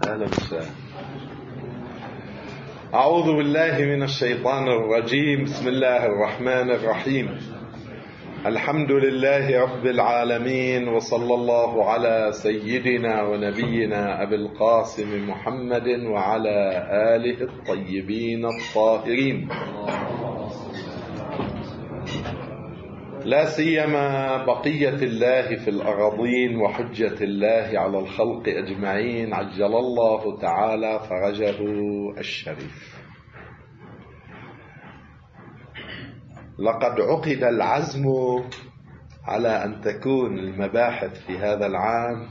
أهلا وسهلا. أعوذ بالله من الشيطان الرجيم. بسم الله الرحمن الرحيم. الحمد لله رب العالمين، وصلى الله على سيدنا ونبينا أبي القاسم محمد وعلى آله الطيبين الطاهرين، لا سيما بقية الله في الأراضين وحجة الله على الخلق أجمعين، عجل الله تعالى فرجه الشريف. لقد عقد العزم على أن تكون المباحث في هذا العام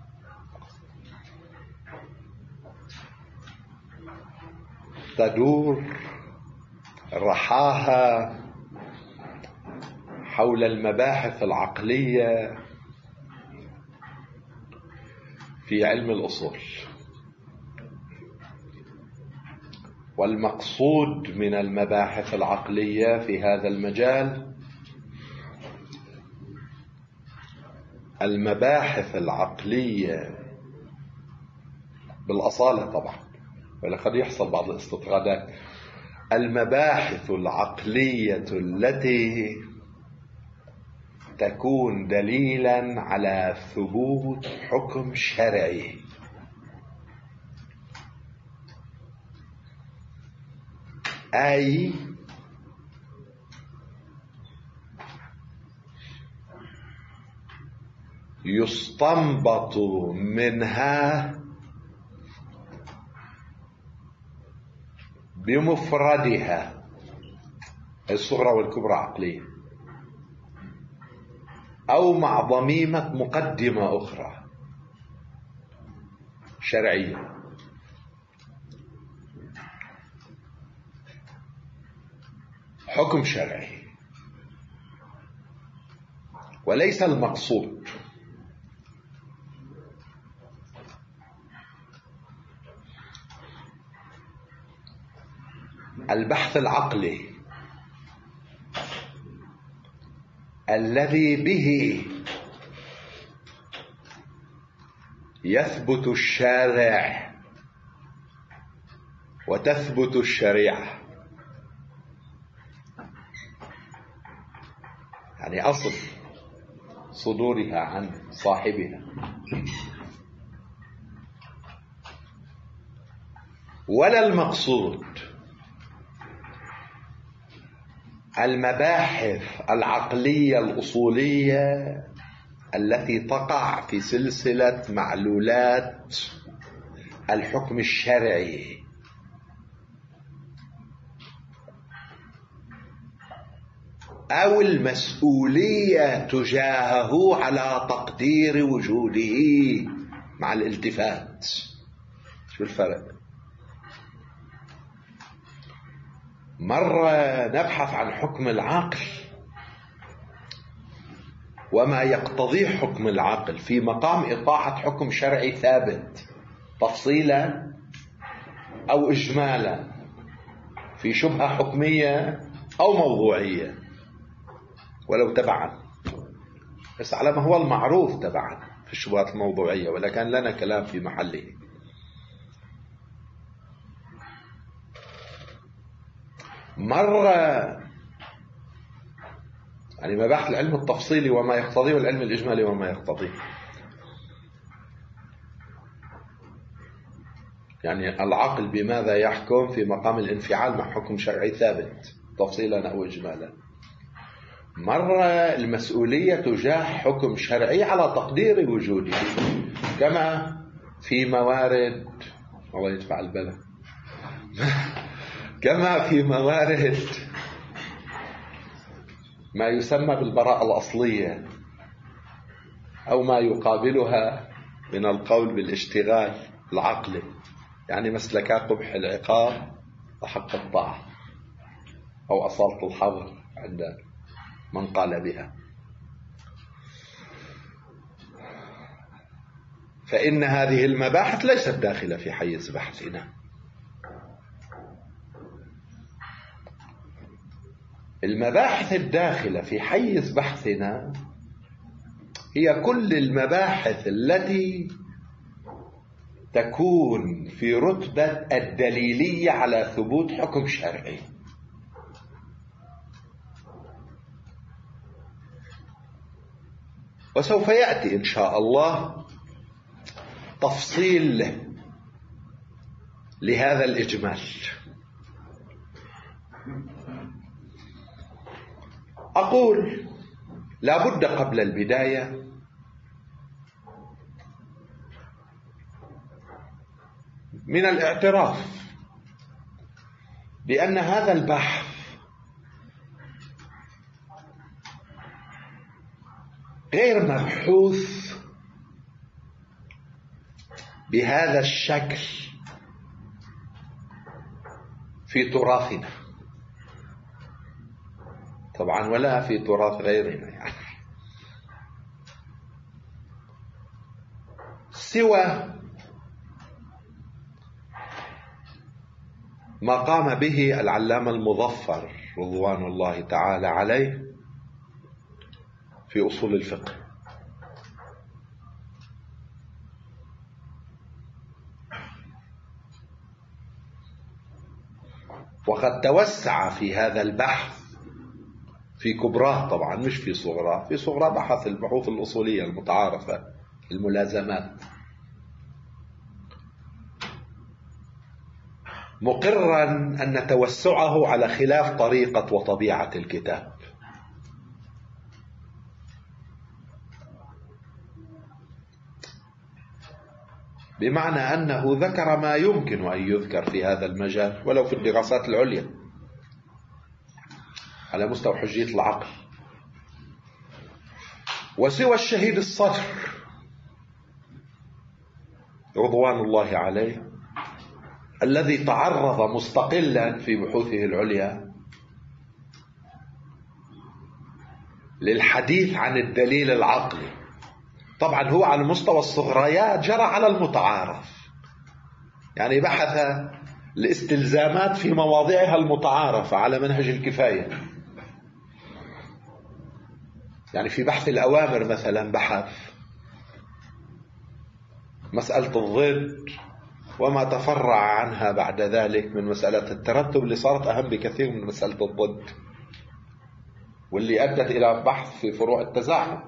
تدور رحاها حول المباحث العقلية في علم الأصول، والمقصود من المباحث العقلية في هذا المجال المباحث العقلية بالأصالة طبعا، ولقد يحصل بعض الاستطرادات. المباحث العقلية التي تكون دليلا على ثبوت حكم شرعي، أي يستنبط منها بمفردها الصغرى والكبرى عقلية، أو مع ضميمة مقدمة أخرى شرعية. حكم شرعي، وليس المقصود البحث العقلي الذي به يثبت الشارع وتثبت الشريعة، يعني أصل صدورها عن صاحبها، ولا المقصود المباحث العقلية الأصولية التي تقع في سلسلة معلولات الحكم الشرعي، أو المسؤولية تجاهه على تقدير وجوده مع الالتفات. شو الفرق؟ مرة نبحث عن حكم العقل وما يقتضيه حكم العقل في مقام إيقاعة حكم شرعي ثابت تفصيلا أو إجمالا، في شبهة حكمية أو موضوعية ولو تبعا، بس على ما هو المعروف تبعا في الشبهات الموضوعية، ولا كان لنا كلام في محله. مرة يعني مباحث العلم التفصيلي وما يقتضيه، والعلم الإجمالي وما يقتضيه، يعني العقل بماذا يحكم في مقام الانفعال مع حكم شرعي ثابت تفصيلا أو إجمالا. مرة المسؤولية تجاه حكم شرعي على تقدير وجوده، كما في موارد الله يدفع البلاء كما في موارد ما يسمى بالبراءة الأصلية، أو ما يقابلها من القول بالاشتغال العقلي، يعني مسلكات قبح العقاب وحق الطاعة أو أصالة الحظر عند من قال بها. فإن هذه المباحث ليست داخلة في حيز بحثنا. المباحث الداخلة في حيز بحثنا هي كل المباحث التي تكون في رتبة الدليلية على ثبوت حكم شرعي. وسوف يأتي إن شاء الله تفصيل لهذا الإجمال. أقول لا بد قبل البداية من الاعتراف بأن هذا البحث غير مبحوث بهذا الشكل في تراثنا طبعا، ولا في تراث غيرنا يعني، سوى ما قام به العلامة المظفر رضوان الله تعالى عليه في أصول الفقه. وقد توسع في هذا البحث في كبراه طبعا، مش في صغراه. في صغراه بحث البحوث الأصولية المتعارفة، الملازمات، مقرا أن توسعه على خلاف طريقة وطبيعة الكتاب. بمعنى أنه ذكر ما يمكن أن يذكر في هذا المجال ولو في الدراسات العليا على مستوى حجية العقل. وسوى الشهيد الصدر رضوان الله عليه الذي تعرض مستقلا في بحوثه العليا للحديث عن الدليل العقلي، طبعا هو على مستوى الصغريات جرى على المتعارف، يعني بحث الاستلزامات في مواضعها المتعارفة على منهج الكفاية. يعني في بحث الأوامر مثلا بحث مسألة الضد وما تفرع عنها بعد ذلك من مسألة الترتب اللي صارت أهم بكثير من مسألة الضد، واللي أدت إلى بحث في فروع التزاحم.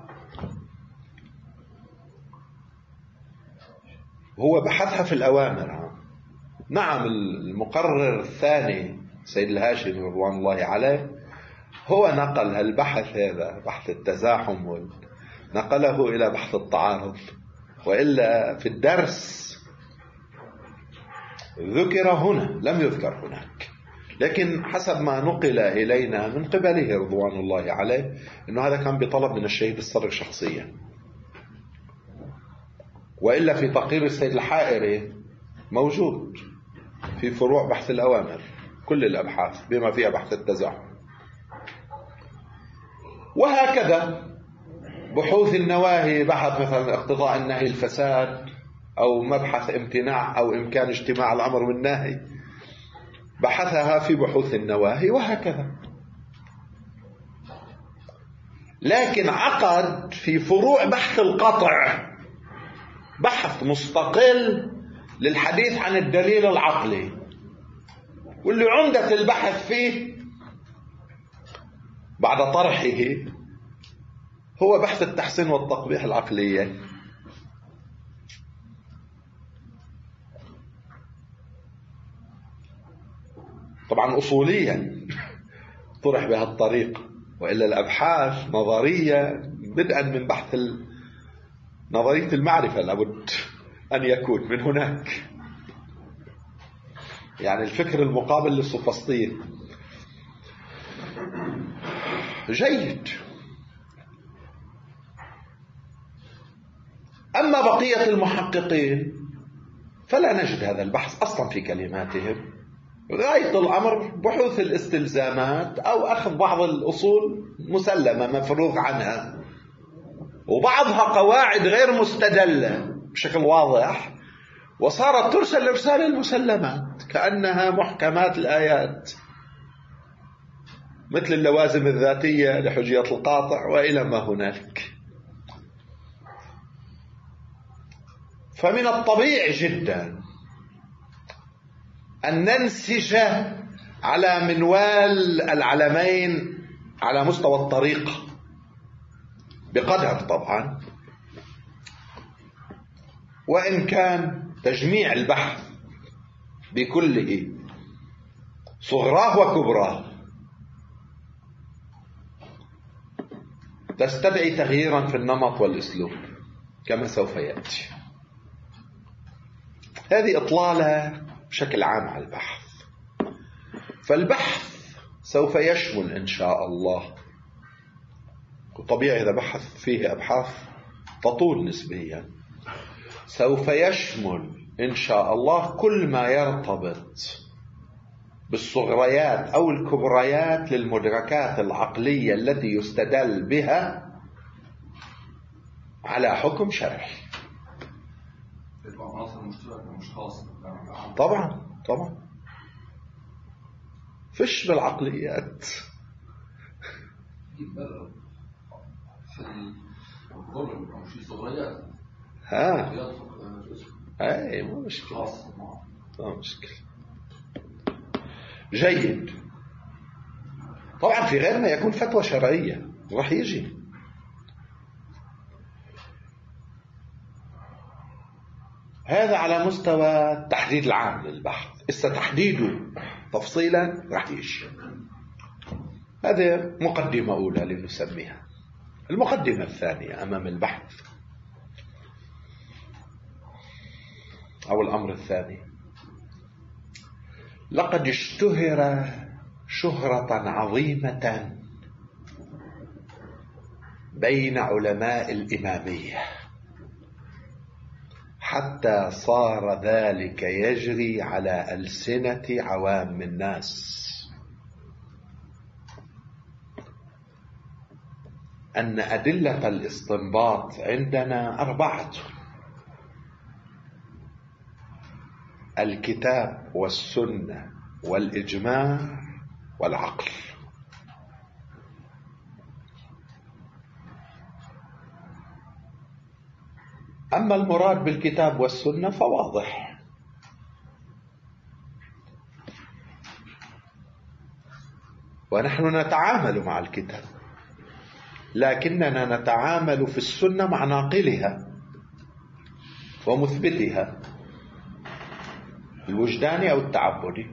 هو بحثها في الأوامر. نعم، المقرر الثاني سيد الهاشمي رضوان الله عليه هو نقل البحث هذا، بحث التزاحم، نقله إلى بحث التعارض، وإلا في الدرس ذكر هنا لم يذكر هناك. لكن حسب ما نقل إلينا من قبله رضوان الله عليه أنه هذا كان بطلب من الشهيد الصدر شخصيا، وإلا في تقرير السيد الحائري موجود في فروع بحث الأوامر كل الأبحاث بما فيها بحث التزاحم. وهكذا بحوث النواهي، بحث مثلا اقتضاء النهي الفساد، أو مبحث امتناع أو إمكان اجتماع الأمر والنهي، بحثها في بحوث النواهي، وهكذا. لكن عقد في فروع بحث القطع بحث مستقل للحديث عن الدليل العقلي، واللي عمدة البحث فيه بعد طرحه هو بحث التحسين والتقبيح العقلية. طبعا أصوليا طرح بهالطريقة، وإلا الأبحاث نظرية بدءا من بحث نظرية المعرفة لابد أن يكون من هناك، يعني الفكر المقابل للسوفسطية. جيد. أما بقية المحققين فلا نجد هذا البحث أصلا في كلماتهم. غاية الأمر بحوث الاستلزامات أو أخذ بعض الأصول مسلمة مفروغ عنها، وبعضها قواعد غير مستدلة بشكل واضح، وصارت ترسل إرسال المسلمات كأنها محكمات الآيات، مثل اللوازم الذاتية لحجية القاطع وإلى ما هنالك. فمن الطبيعي جدا أن ننسج على منوال العلمين على مستوى الطريقة، بقدر طبعا، وإن كان تجميع البحث بكله صغراه وكبراه تستدعي تغييرا في النمط والأسلوب كما سوف يأتي. هذه إطلالة بشكل عام على البحث. فالبحث سوف يشمل إن شاء الله، وطبيعي إذا بحث فيه أبحاث تطول نسبيا، سوف يشمل إن شاء الله كل ما يرتبط بالصغريات أو الكبريات للمدركات العقلية التي يستدل بها على حكم شرعي. طبعا طبعا فش بالعقليات اي مو مشكلة، مو مشكلة. جيد. طبعا في غير ما يكون فتوى شرعية راح يجي. هذا على مستوى التحديد العام للبحث. إذا تحديده تفصيلا راح يجي. هذه مقدمة أولى لنسميها. المقدمة الثانية أمام البحث أو الأمر الثاني: لقد اشتهر شهرة عظيمة بين علماء الإمامية حتى صار ذلك يجري على ألسنة عوام الناس أن أدلة الاستنباط عندنا 4: الكتاب والسنة والإجماع والعقل. أما المراد بالكتاب والسنة فواضح: ونحن نتعامل مع الكتاب، لكننا نتعامل في السنة مع ناقلها ومثبتها الوجداني أو التعبدي.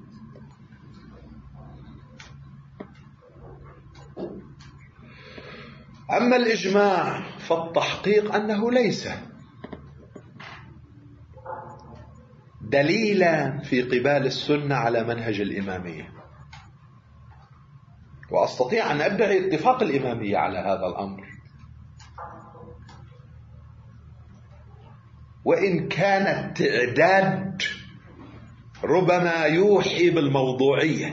أما الإجماع فالتحقيق أنه ليس دليلا في قبال السنة على منهج الإمامية، وأستطيع أن أدعي اتفاق الإمامية على هذا الأمر، وإن كان التعداد ربما يوحي بالموضوعية.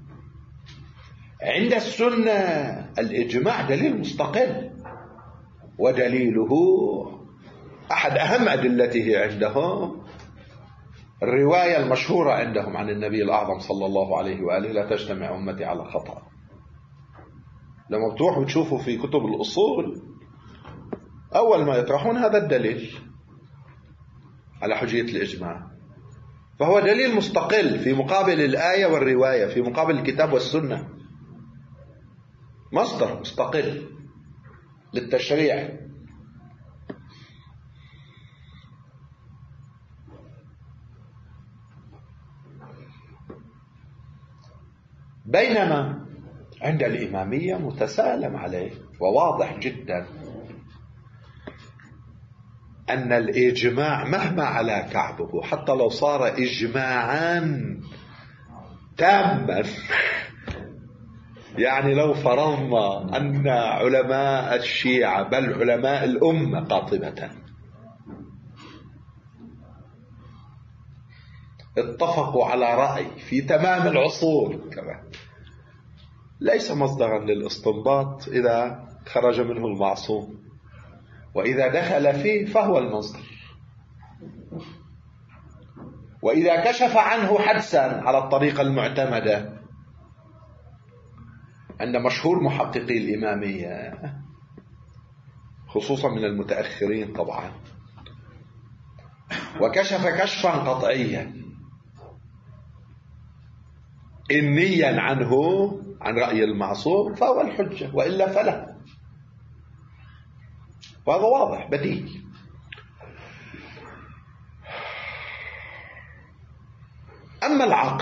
عند السنة الإجماع دليل مستقل، ودليله أحد أهم أدلته عندهم الرواية المشهورة عندهم عن النبي الأعظم صلى الله عليه وآله: لا تجتمع أمتي على خطأ. لما بتروحوا تشوفوا في كتب الأصول أول ما يطرحون هذا الدليل على حجية الإجماع، فهو دليل مستقل في مقابل الآية والرواية، في مقابل الكتاب والسنة، مصدر مستقل للتشريع. بينما عند الإمامية متسالم عليه وواضح جدا أن الإجماع مهما على كعبه، حتى لو صار إجماعا تاما، يعني لو فرضنا أن علماء الشيعة بل علماء الأمة قاطبة اتفقوا على رأي في تمام العصور كمان، ليس مصدرا للاستنباط إذا خرج منه المعصوم، وإذا دخل فيه فهو المصدر، وإذا كشف عنه حدسا على الطريقة المعتمدة عند مشهور محققي الإمامية خصوصا من المتأخرين طبعا، وكشف كشفا قطعيا إنيا عنه عن رأي المعصوم فهو الحجة، وإلا فلا. وهذا واضح بديهي. أما العقل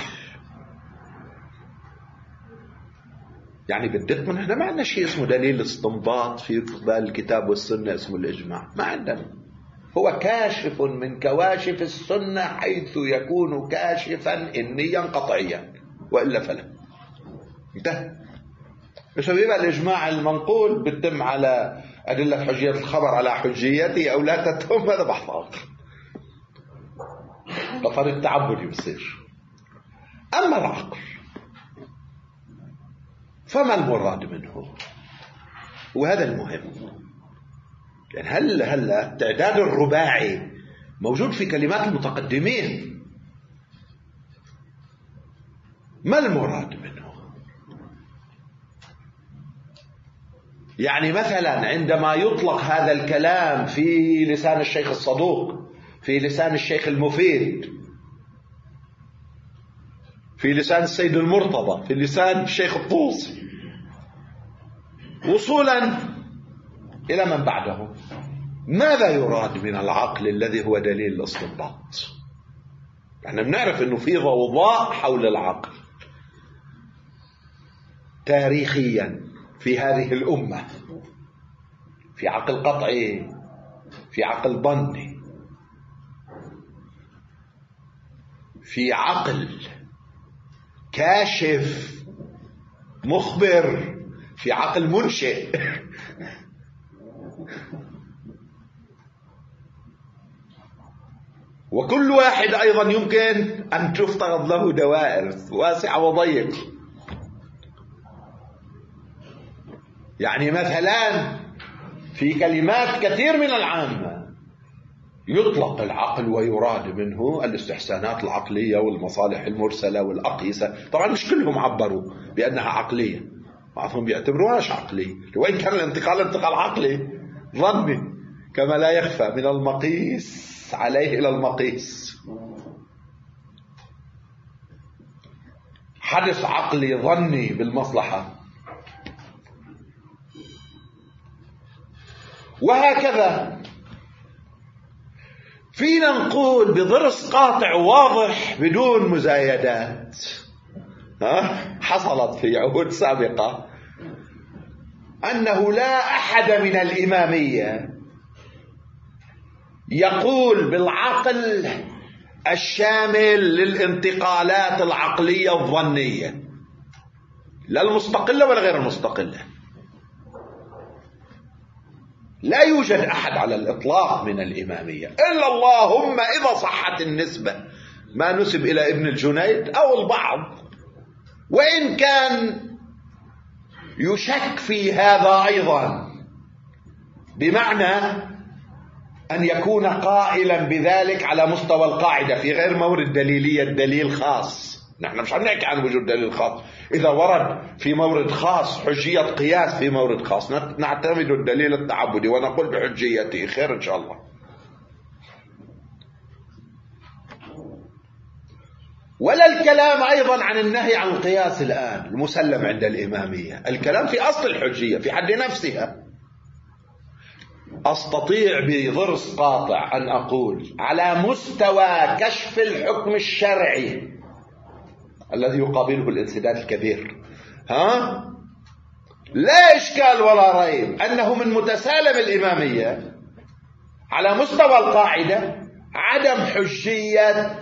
يعني بالدقة، من هنا ما عندنا شيء اسمه دليل استنباط في الكتاب والسنة اسمه الإجماع، ما عندنا. هو كاشف من كواشف السنة حيث يكون كاشفا إنيا قطعيا، وإلا فلا. انتهى. مش بيبقى الإجماع المنقول بتتم على أدلة حجية الخبر على حجيته أو لا تتم، هذا بحث آخر. طفر التعبدي بصير. أما العقل فما المراد منه؟ وهذا المهم. يعني هل التعداد الرباعي موجود في كلمات المتقدمين؟ ما المراد منه؟ يعني مثلا عندما يطلق هذا الكلام في لسان الشيخ الصدوق، في لسان الشيخ المفيد، في لسان السيد المرتضى، في لسان الشيخ الطوسي، وصولا إلى من بعده، ماذا يراد من العقل الذي هو دليل الاستنباط؟ احنا بنعرف انه في ضوضاء حول العقل تاريخيا في هذه الأمة، في عقل قطعي، في عقل ظني، في عقل كاشف مخبر، في عقل منشئ. وكل واحد أيضا يمكن أن تفترض له دوائر واسعة وضيقة. يعني مثلا في كلمات كثير من العامة يطلق العقل ويراد منه الاستحسانات العقلية والمصالح المرسلة والأقيسة. طبعا مش كلهم عبروا بأنها عقلية، بعضهم بيعتبروهاش عقلية، وإن كان الانتقال انتقال عقلي ظني، كما لا يخفى من المقيس عليه إلى المقيس. حدث عقلي ظني بالمصلحة، وهكذا فينا نقول بضرس قاطع واضح بدون مزايدات حصلت في عهود سابقة أنه لا أحد من الإمامية يقول بالعقل الشامل للانتقالات العقلية الظنية، لا المستقلة ولا غير المستقلة. لا يوجد أحد على الإطلاق من الإمامية، إلا اللهم إذا صحت النسبة ما نسب إلى ابن الجنيد أو البعض، وإن كان يشك في هذا أيضا، بمعنى أن يكون قائلا بذلك على مستوى القاعدة في غير مورد دليلية دليل خاص. نحن مش عم نحكي عن وجود دليل خاص، إذا ورد في مورد خاص حجية قياس في مورد خاص نعتمد الدليل التعبدي ونقول بحجيته، خير إن شاء الله. ولا الكلام أيضا عن النهي عن القياس الآن المسلم عند الإمامية، الكلام في أصل الحجية في حد نفسها. أستطيع بضرس قاطع أن أقول على مستوى كشف الحكم الشرعي الذي يقابله الانسداد الكبير، لا إشكال ولا ريب أنه من متسالم الإمامية على مستوى القاعدة عدم حجية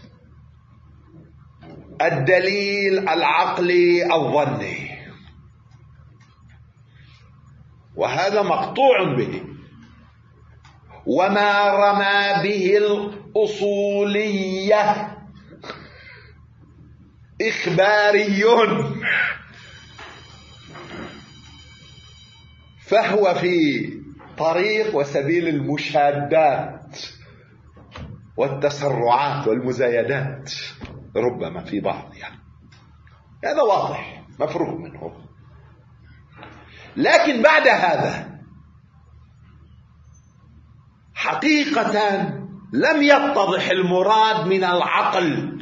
الدليل العقلي الظني، وهذا مقطوع به. وما رمى به الأصولية إخباري، فهو في طريق وسبيل المشادات والتسرعات والمزايدات، ربما في بعض، يعني هذا واضح مفروغ منه. لكن بعد هذا حقيقة لم يتضح المراد من العقل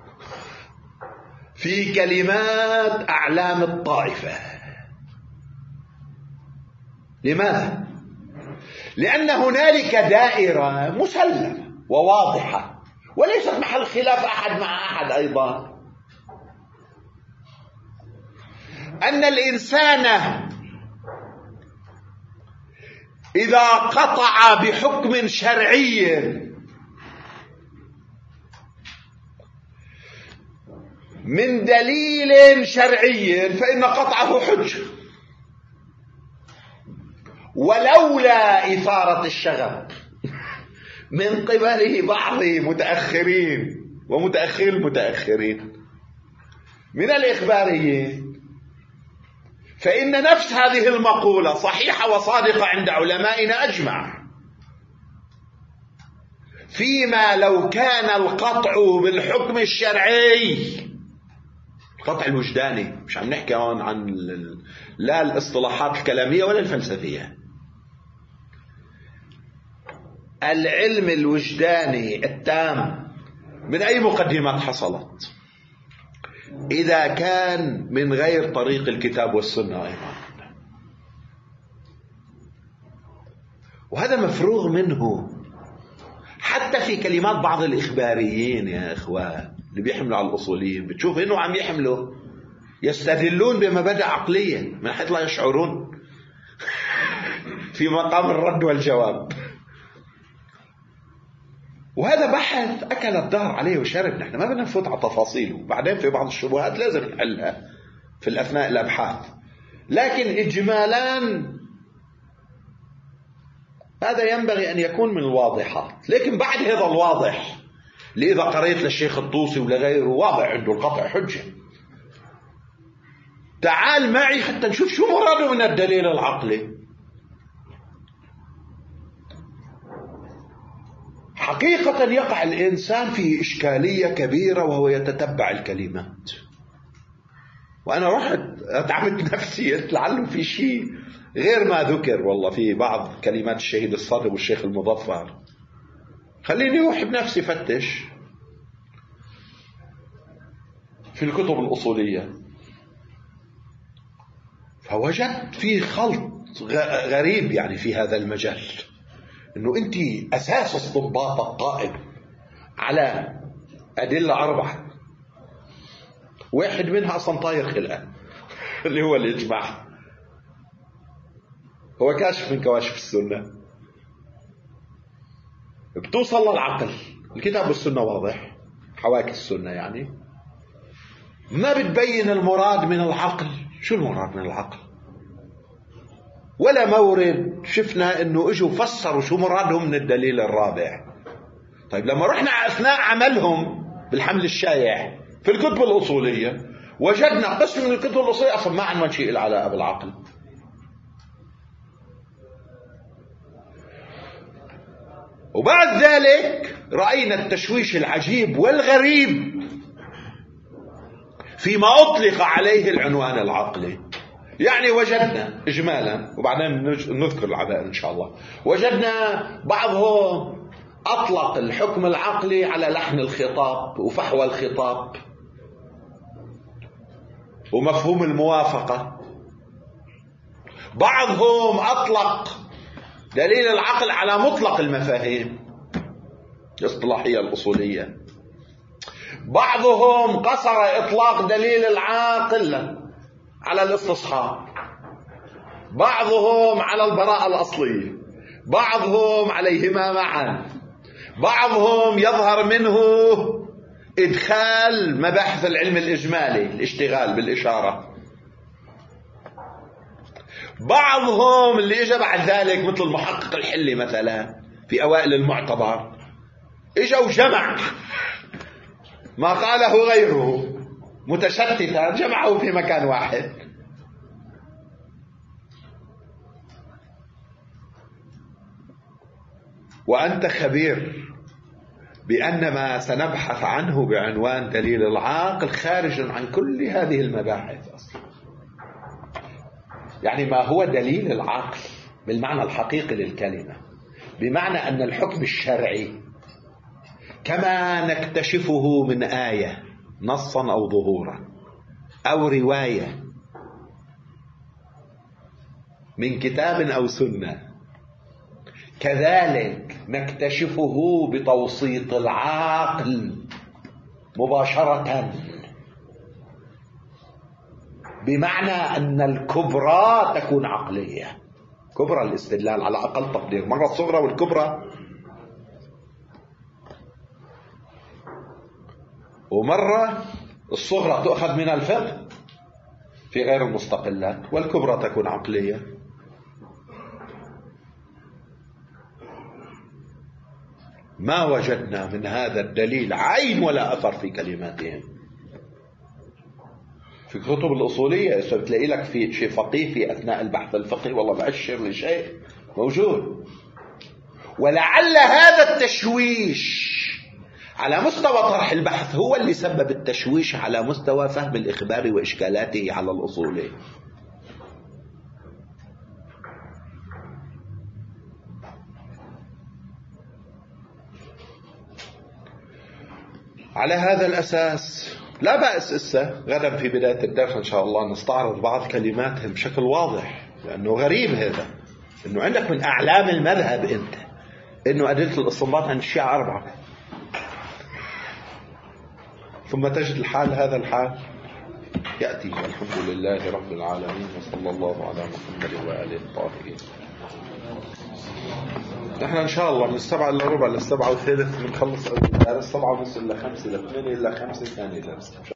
في كلمات أعلام الطائفة. لماذا؟ لأن هنالك دائرة مسلمة وواضحة وليست محل خلاف أحد مع أحد أيضا، أن الإنسان إذا قطع بحكم شرعي من دليل شرعي فإن قطعه حجة، ولولا إثارة الشغب من قبل بعض متأخرين ومتأخر المتأخرين من الإخباريين فإن نفس هذه المقولة صحيحة وصادقة عند علمائنا أجمع، فيما لو كان القطع بالحكم الشرعي، القطع الوجداني، مش عم نحكي عن لا الاصطلاحات الكلامية ولا الفلسفية، العلم الوجداني التام من أي مقدمات حصلت، إذا كان من غير طريق الكتاب والسنة أيضا، وهذا مفروغ منه حتى في كلمات بعض الإخباريين يا إخوان اللي بيحملوا على الأصوليين، بتشوف إنه عم يحملوا يستدلون بمبادئ عقلية من حيث لا يشعرون في مقام الرد والجواب. وهذا بحث أكل الدهر عليه وشرب، نحن ما بدنا نفوت على تفاصيله، بعدين في بعض الشبهات لازم نحلها في الأثناء الأبحاث، لكن إجمالا هذا ينبغي أن يكون من الواضحات. لكن بعد هذا الواضح اللي إذا قريت للشيخ الطوسي ولغيره واضح عنده القطع حجة، تعال معي حتى نشوف شو مراده من الدليل العقلي. حقيقة يقع الإنسان في إشكالية كبيرة وهو يتتبع الكلمات، وأنا رحت أدعمت نفسي لعله في شيء غير ما ذكر والله في بعض كلمات الشهيد الصدر والشيخ المظفر، خليني أروح بنفسي فتش في الكتب الأصولية، فوجدت في خلط غريب يعني في هذا المجال، انه انت اساس استنباطك قائم على ادله اربعه، واحد منها اصلا طاير خلقه اللي هو الاجماع، هو كاشف من كواشف السنه، بتوصل للعقل، الكتاب والسنه واضح، حواكي السنه يعني، ما بتبين المراد من العقل. شو المراد من العقل؟ ولا مورد شفنا انه اجوا فسروا شو مرادهم من الدليل الرابع. طيب لما رحنا اثناء عملهم بالحمل الشائع في الكتب الاصوليه وجدنا قسم من الكتب الاصوليه اصلا ما عندهم شيء العلاقه بالعقل. وبعد ذلك راينا التشويش العجيب والغريب فيما اطلق عليه العنوان العقلي. يعني وجدنا إجمالا وبعدين نذكر العبائر إن شاء الله، وجدنا بعضهم أطلق الحكم العقلي على لحن الخطاب وفحوى الخطاب ومفهوم الموافقة، بعضهم أطلق دليل العقل على مطلق المفاهيم الاصطلاحية الأصولية، بعضهم قصر إطلاق دليل العاقل على الاستصحاب، بعضهم على البراءة الأصلية، بعضهم عليهما معا، بعضهم يظهر منه إدخال مباحث العلم الإجمالي الاشتغال بالإشارة، بعضهم اللي اجى بعد ذلك مثل المحقق الحلي مثلا في أوائل المعتبر اجى وجمع ما قاله غيره متشتتا جمعه في مكان واحد. وأنت خبير بأن ما سنبحث عنه بعنوان دليل العاقل خارج عن كل هذه المباحث أصلا. يعني ما هو دليل العقل بالمعنى الحقيقي للكلمة، بمعنى أن الحكم الشرعي كما نكتشفه من آية نصا أو ظهورا أو رواية من كتاب أو سنة، كذلك نكتشفه بتوسيط العقل مباشرة، بمعنى أن الكبرى تكون عقلية، كبرى الاستدلال على أقل تقدير، مرة الصغرى والكبرى، ومرة الصغرى تؤخذ من الفقه في غير المستقلات والكبرى تكون عقلية. ما وجدنا من هذا الدليل عين ولا أثر في كلماتهم. في كتب الأصولية إذا بتلاقي لك في شيء فقيه في أثناء البحث الفقهي والله بأشر لشيء موجود. ولعل هذا التشويش على مستوى طرح البحث هو اللي سبب التشويش على مستوى فهم الإخبار وإشكالاته على الأصولي. على هذا الأساس لا بأس إسا غدا في بداية الدرس إن شاء الله نستعرض بعض كلماتهم بشكل واضح، لأنه غريب هذا إنه عندك من أعلام المذهب أنت إنه أدلة الاستنباط عن الشيعة 4، ثم تجد الحال هذا الحال يأتي. الحمد لله رب العالمين، وصلى الله على محمد وآله الطاهرين. نحن إن شاء الله من 7 إلا ربع ل7 وثلث بنخلص الدرس، 7:30 إلا 5 إلا 8 إلا 5 ثاني درس.